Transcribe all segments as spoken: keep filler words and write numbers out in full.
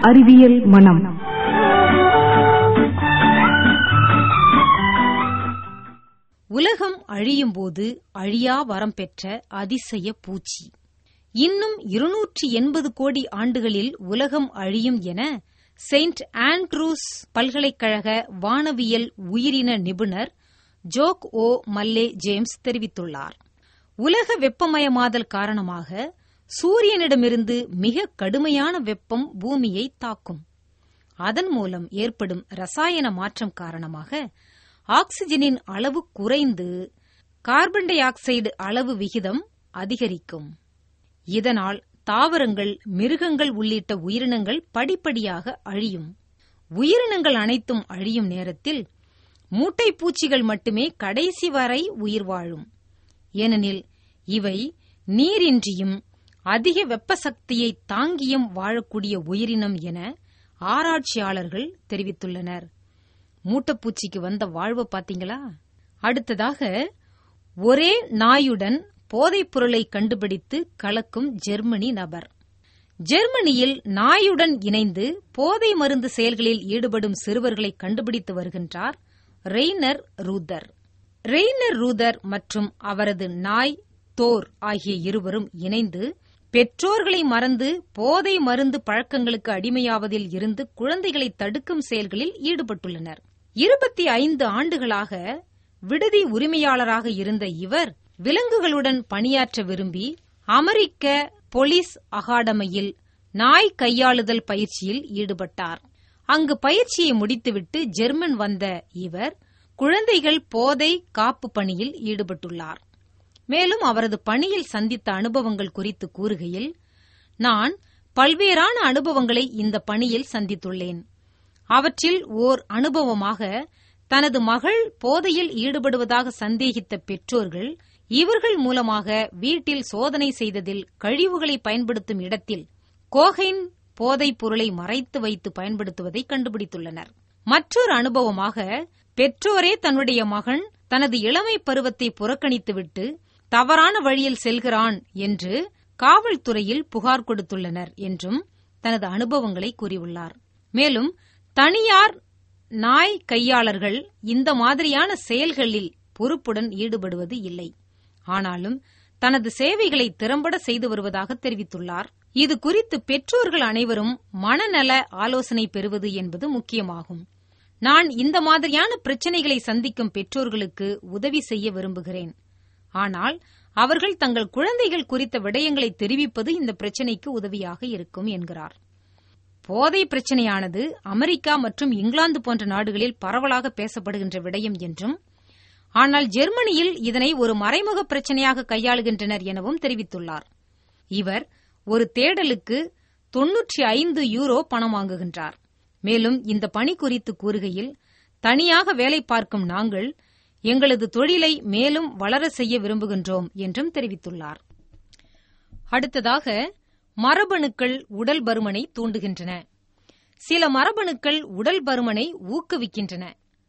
அறிவியல் மனம். உலகம் அழியும் போது அழியா வரம் பெற்ற அதிசய பூச்சி. இன்னும் இருநூற்றி எண்பது கோடி ஆண்டுகளில் உலகம் அழியும் என செயின்ட் ஆண்ட்ரூஸ் பல்கலைக்கழக வானவியல் உயிரின நிபுணர் ஜோக் ஓ மல்லே ஜேம்ஸ் தெரிவித்துள்ளார். உலக வெப்பமயமாதல் காரணமாக சூரியனிடமிருந்து மிக கடுமையான வெப்பம் பூமியை தாக்கும். அதன் மூலம் ஏற்படும் ரசாயன மாற்றம் காரணமாக ஆக்சிஜனின் அளவு குறைந்து கார்பன் டை ஆக்சைடு அளவு விகிதம் அதிகரிக்கும். இதனால் தாவரங்கள், மிருகங்கள் உள்ளிட்ட உயிரினங்கள் படிப்படியாக அழியும். உயிரினங்கள் அனைத்தும் அழியும் நேரத்தில் மூட்டை பூச்சிகள் மட்டுமே கடைசி வரை உயிர் வாழும். ஏனெனில் இவை நீரின்றியும் அதிக வெப்ப சக்தியை தாங்கியும் வாழக்கூடிய உயிரினம் என ஆராய்ச்சியாளர்கள் தெரிவித்துள்ளனர். மூட்டைப்பூச்சிக்கு வந்த வாழ்வு பாத்தீங்களா? அடுத்ததாக, ஒரே நாயுடன் போதைப் பொருளை கண்டுபிடித்து கலக்கும் ஜெர்மனி நபர். ஜெர்மனியில் நாயுடன் இணைந்து போதை மருந்து செயல்களில் ஈடுபடும் சிறுவர்களை கண்டுபிடித்து வருகின்றார் ரெய்னர் ரூதர். ரெய்னர் ரூதர் மற்றும் அவரது நாய் தோர் ஆகிய இருவரும் இணைந்து பெற்றோர்களை மறந்து போதை மருந்து பழக்கங்களுக்கு அடிமையாவதில் இருந்து குழந்தைகளை தடுக்கும் செயல்களில் ஈடுபட்டுள்ளனர். இருபத்தி ஐந்து ஆண்டுகளாக விடுதி உரிமையாளராக இருந்த இவர் விலங்குகளுடன் பணியாற்ற விரும்பி அமெரிக்க போலீஸ் அகாடமியில் நாய் கையாளுதல் பயிற்சியில் ஈடுபட்டார். அங்கு பயிற்சியை முடித்துவிட்டு ஜெர்மன் வந்த இவர் குழந்தைகள் போதை காப்பு பணியில் ஈடுபட்டுள்ளார். மேலும் அவரது பணியில் சந்தித்த அனுபவங்கள் குறித்து கூறுகையில், நான் பல்வேறான அனுபவங்களை இந்த பணியில் சந்தித்துள்ளேன். அவற்றில் ஓர் அனுபவமாக தனது மகள் போதையில் ஈடுபடுவதாக சந்தேகித்த பெற்றோர்கள் இவர்கள் மூலமாக வீட்டில் சோதனை செய்ததில் கழிவுகளை பயன்படுத்தும் இடத்தில் கோகைன் போதைப் பொருளை மறைத்து வைத்து பயன்படுத்துவதை கண்டுபிடித்துள்ளனர். மற்றொரு அனுபவமாக பெற்றோரே தன்னுடைய மகன் தனது இளமை பருவத்தை புறக்கணித்துவிட்டு தவறான வழியில் செல்கிறான் என்று காவல்துறையில் புகார் கொடுத்துள்ளனர் என்றும் தனது அனுபவங்களை கூறியுள்ளார். மேலும் தனியார் நாய் கையாளர்கள் இந்த மாதிரியான செயல்களில் பொறுப்புடன் ஈடுபடுவது இல்லை. ஆனாலும் தனது சேவைகளை திறம்பட செய்து வருவதாக தெரிவித்துள்ளார். இது குறித்து பெற்றோர்கள் அனைவரும் மனநல ஆலோசனை பெறுவது என்பது முக்கியமாகும். நான் இந்த மாதிரியான பிரச்சனைகளை சந்திக்கும் பெற்றோர்களுக்கு உதவி செய்ய விரும்புகிறேன். ஆனால் அவர்கள் தங்கள் குழந்தைகள் குறித்த விடயங்களை தெரிவிப்பது இந்த பிரச்சினைக்கு உதவியாக இருக்கும் என்கிறார். போதை பிரச்சினையானது அமெரிக்கா மற்றும் இங்கிலாந்து போன்ற நாடுகளில் பரவலாக பேசப்படுகின்ற விடயம் என்றும், ஆனால் ஜெர்மனியில் இதனை ஒரு மறைமுக பிரச்சினையாக கையாளுகின்றனர் எனவும் தெரிவித்துள்ளார். இவர் ஒரு தேடலுக்கு தொன்னூற்றி ஐந்து யூரோ பணம் வாங்குகின்றார். மேலும் இந்த பணி குறித்து கூறுகையில், தனியாக வேலை பார்க்கும் நாங்கள் எங்களது தொழிலை மேலும் வளர செய்ய விரும்புகின்றோம் என்றும் தெரிவித்துள்ளார். அடுத்ததாக, மரபணுக்கள் உடல் பருமனை தூண்டுகின்றன. சில மரபணுக்கள் உடல் பருமனை ஊக்குவிக்கின்றன.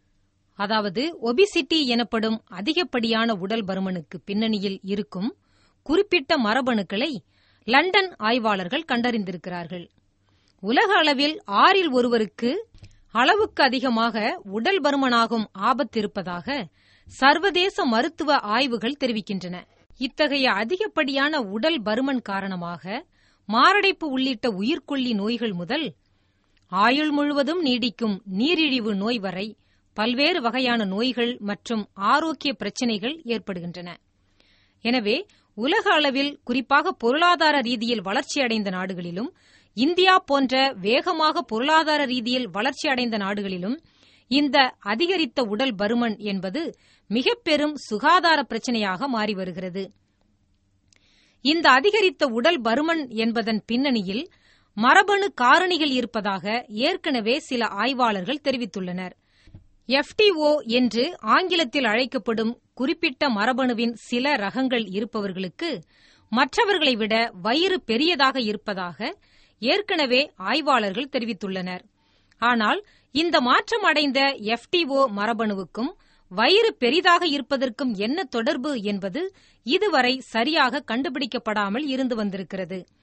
அதாவது ஒபிசிட்டி எனப்படும் அதிகப்படியான உடல் பருமனுக்கு பின்னணியில் இருக்கும் குறிப்பிட்ட மரபணுக்களை லண்டன் ஆய்வாளர்கள் கண்டறிந்திருக்கிறார்கள். உலக அளவில் ஆறில் ஒருவருக்கு அளவுக்கு அதிகமாக உடல் பருமனாகும் ஆபத்து இருப்பதாக சர்வதேச மருத்துவ ஆய்வுகள் தெரிவிக்கின்றன. இத்தகைய அதிகப்படியான உடல் பருமன் காரணமாக மாரடைப்பு உள்ளிட்ட உயிர்கொல்லி நோய்கள் முதல் ஆயுள் முழுவதும் நீடிக்கும் நீரிழிவு நோய் வரை பல்வேறு வகையான நோய்கள் மற்றும் ஆரோக்கிய பிரச்சினைகள் ஏற்படுகின்றன. எனவே உலக அளவில், குறிப்பாக பொருளாதார ரீதியில் வளர்ச்சியடைந்த நாடுகளிலும், இந்தியா போன்ற வேகமாக பொருளாதார ரீதியில் வளர்ச்சியடைந்த நாடுகளிலும் இந்த அதிகரித்த உடல் பருமன் என்பது மிக பெரும் சுகாதார பிரச்சினையாக மாறி வருகிறது. இந்த அதிகரித்த உடல் பருமன் என்பதன் பின்னணியில் மரபணு காரணிகள் இருப்பதாக ஏற்கனவே சில ஆய்வாளர்கள் தெரிவித்துள்ளனர். எஃப் டி ஓ என்று ஆங்கிலத்தில் அழைக்கப்படும் குறிப்பிட்ட மரபணுவின் சில ரகங்கள் இருப்பவர்களுக்கு மற்றவர்களை விட வயிறு பெரியதாக இருப்பதாக ஏற்கனவே ஆய்வாளர்கள் தெரிவித்துள்ளனர். ஆனால் இந்த மாற்றம் அடைந்த எஃப் டி ஓ மரபணுவுக்கும் வயிறு பெரிதாக இருப்பதற்கும் என்ன தொடர்பு என்பது இதுவரை சரியாக கண்டுபிடிக்கப்படாமல் இருந்து வந்திருக்கிறது.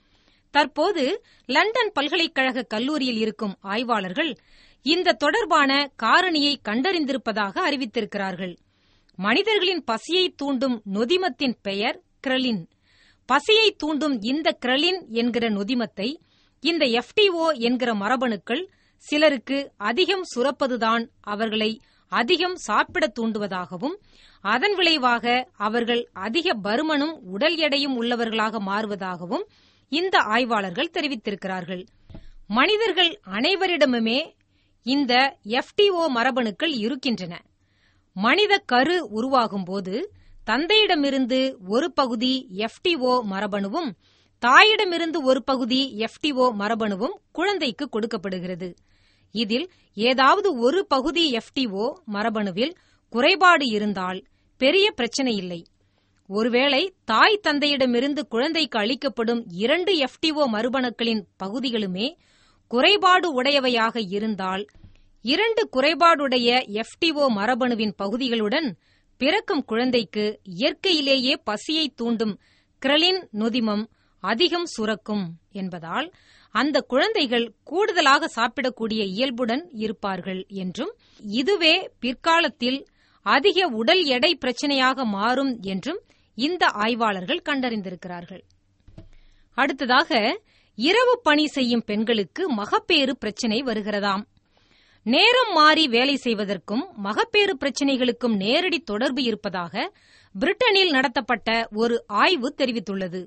தற்போது லண்டன் பல்கலைக்கழக கல்லூரியில் இருக்கும் ஆய்வாளர்கள் இந்த தொடர்பான காரணியை கண்டறிந்திருப்பதாக அறிவித்திருக்கிறார்கள். மனிதர்களின் பசியை தூண்டும் நொதிமத்தின் பெயர் கிரலின். பசியை தூண்டும் இந்த கிரலின் என்கிற நொதிமத்தை இந்த எஃப் டி ஓ என்கிற மரபணுக்கள் சிலருக்கு அதிகம் சுரப்பதுதான் அவர்களை அதிகம் சாப்பிட தூண்டுவதாகவும், அதன் விளைவாக அவர்கள் அதிக பருமனும் உடல் எடையும் உள்ளவர்களாக மாறுவதாகவும் இந்த ஆய்வாளர்கள் தெரிவித்திருக்கிறார்கள். மனிதர்கள் அனைவரிடமுமே இந்த எஃப் டி ஓ மரபணுக்கள் இருக்கின்றன. மனித கரு உருவாகும் போது தந்தையிடமிருந்து ஒரு பகுதி எஃப் டி ஓ மரபணுவும் தாயிடமிருந்து ஒரு பகுதி எஃப் டி ஓ மரபணுவும் குழந்தைக்கு கொடுக்கப்படுகிறது. இதில் ஏதாவது ஒரு பகுதி எஃப் டி ஓ மரபணுவில் குறைபாடு இருந்தால் பெரிய பிரச்சனை இல்லை. ஒருவேளை தாய் தந்தையிடமிருந்து குழந்தைக்கு அளிக்கப்படும் இரண்டு எஃப் டி ஓ மரபணுக்களின் பகுதிகளுமே குறைபாடு உடையவையாக இருந்தால், இரண்டு குறைபாடுடைய எஃப் டி ஓ மரபணுவின் பகுதிகளுடன் பிறக்கும் குழந்தைக்கு இயற்கையிலேயே பசியை தூண்டும் கிரலின் நொதிமம் அதிகம் சுரக்கும் என்பதால் அந்த குழந்தைகள் கூடுதலாக சாப்பிடக்கூடிய இயல்புடன் இருப்பார்கள் என்றும், இதுவே பிற்காலத்தில் அதிக உடல் எடை பிரச்சனையாக மாறும் என்றும் இந்த ஆய்வாளர்கள் கண்டறிந்திருக்கிறார்கள். அடுத்ததாக, இரவு பணி செய்யும் பெண்களுக்கு மகப்பேறு பிரச்சனை வருகிறதாம். நேரம் மாறி வேலை செய்வதற்கும் மகப்பேறு பிரச்சனைகளுக்கும் நேரடி தொடர்பு இருப்பதாக பிரிட்டனில் நடத்தப்பட்ட ஒரு ஆய்வு தெரிவித்துள்ளது.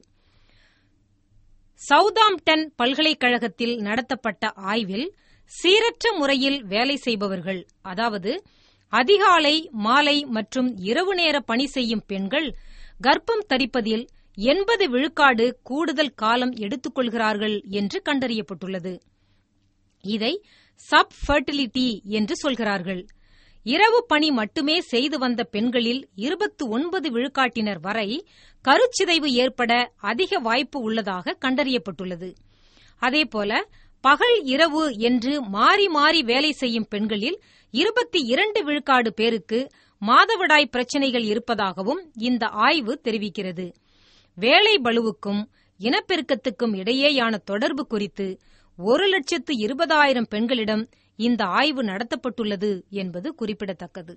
சவுதாம்ப்டன் பல்கலைக்கழகத்தில் நடத்தப்பட்ட ஆய்வில் சீரற்ற முறையில் வேலை செய்பவர்கள், அதாவது அதிகாலை, மாலை மற்றும் இரவு நேர பணி செய்யும் பெண்கள் கர்ப்பம் தரிப்பதில் எண்பது விழுக்காடு கூடுதல் காலம் எடுத்துக்கொள்கிறார்கள் என்று கண்டறியப்பட்டுள்ளது. இதை சப் ஃபெர்டிலிட்டி என்று சொல்கிறார்கள். இரவு பணி மட்டுமே செய்து வந்த பெண்களில் இருபத்தி ஒன்பது விழுக்காட்டினர் வரை கருச்சிதைவு ஏற்பட அதிக வாய்ப்பு உள்ளதாக கண்டறியப்பட்டுள்ளது. அதேபோல பகல் இரவு என்று மாறி மாறி வேலை செய்யும் பெண்களில் இருபத்தி இரண்டு விழுக்காடு பேருக்கு மாதவிடாய் பிரச்சனைகள் இருப்பதாகவும் இந்த ஆய்வு தெரிவிக்கிறது. வேலை பளுவுக்கும் இனப்பெருக்கத்துக்கும் இடையேயான தொடர்பு குறித்து ஒரு லட்சத்து இருபதாயிரம் பெண்களிடம் இந்த ஆய்வு நடத்தப்பட்டுள்ளது என்பது குறிப்பிடத்தக்கது.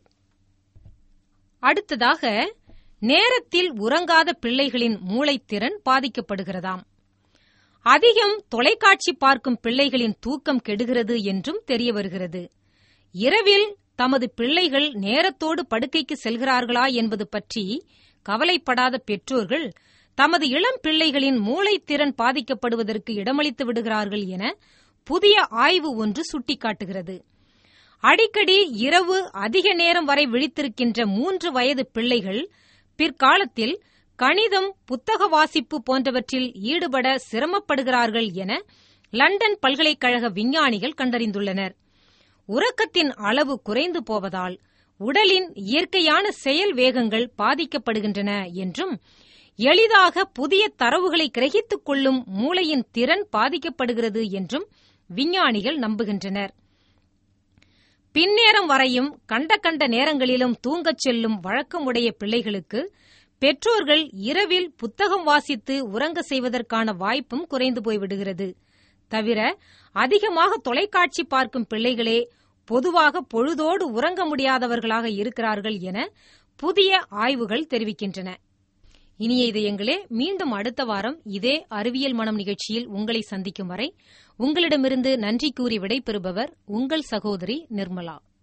அடுத்ததாக, நேரத்தில் உறங்காத பிள்ளைகளின் மூளைத்திறன் பாதிக்கப்படுகிறதாம். அதிகம் தொலைக்காட்சி பார்க்கும் பிள்ளைகளின் தூக்கம் கெடுகிறது என்றும் தெரிய வருகிறது. இரவில் தமது பிள்ளைகள் நேரத்தோடு படுக்கைக்கு செல்கிறார்களா என்பது பற்றி கவலைப்படாத பெற்றோர்கள் தமது இளம் பிள்ளைகளின் மூளைத்திறன் பாதிக்கப்படுவதற்கு இடமளித்து விடுகிறார்கள் என புதிய ஆய்வு ஒன்று சுட்டிக்காட்டுகிறது. அடிக்கடி இரவு அதிக நேரம் வரை விழித்திருக்கின்ற மூன்று வயது பிள்ளைகள் பிற்காலத்தில் கணிதம், புத்தக வாசிப்பு போன்றவற்றில் ஈடுபட சிரமப்படுகிறார்கள் என லண்டன் பல்கலைக்கழக விஞ்ஞானிகள் கண்டறிந்துள்ளனர். உறக்கத்தின் அளவு குறைந்து போவதால் உடலின் இயற்கையான செயல் வேகங்கள் பாதிக்கப்படுகின்றன என்றும், எளிதாக புதிய தரவுகளை கிரகித்துக் கொள்ளும் மூளையின் திறன் பாதிக்கப்படுகிறது என்றும் விஞ்ஞானிகள் நம்புகின்றனர். பின்னேரம் வரையும் கண்ட கண்ட நேரங்களிலும் தூங்கச் செல்லும் வழக்கமுடைய பிள்ளைகளுக்கு பெற்றோர்கள் இரவில் புத்தகம் வாசித்து உறங்க செய்வதற்கான வாய்ப்பும் குறைந்து போய்விடுகிறது. தவிர அதிகமாக தொலைக்காட்சி பார்க்கும் பிள்ளைகளே பொதுவாக பொழுதோடு உறங்க முடியாதவர்களாக இருக்கிறார்கள் என புதிய ஆய்வுகள் தெரிவிக்கின்றன. இனிய இதயங்களே, மீண்டும் அடுத்த வாரம் இதே அறிவியல் மனம் நிகழ்ச்சியில் உங்களை சந்திக்கும் வரை உங்களிடமிருந்து நன்றி கூறி விடைபெறுபவர் உங்கள் சகோதரி நிர்மலா.